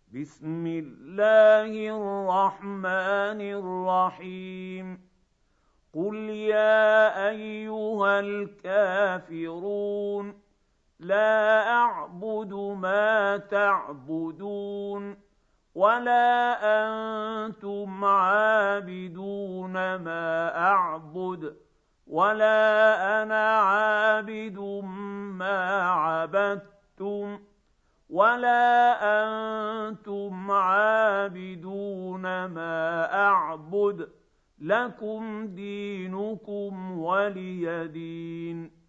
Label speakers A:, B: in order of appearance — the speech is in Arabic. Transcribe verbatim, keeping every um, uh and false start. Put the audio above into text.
A: بسم الله الرحمن الرحيم قل يا أيها الكافرون لا أعبد ما تعبدون ولا أنتم عابدون ما أعبد ولا أنا عابد ما عبدتم ولا أنتم عابدون ما أعبد لكم دينكم ولي دين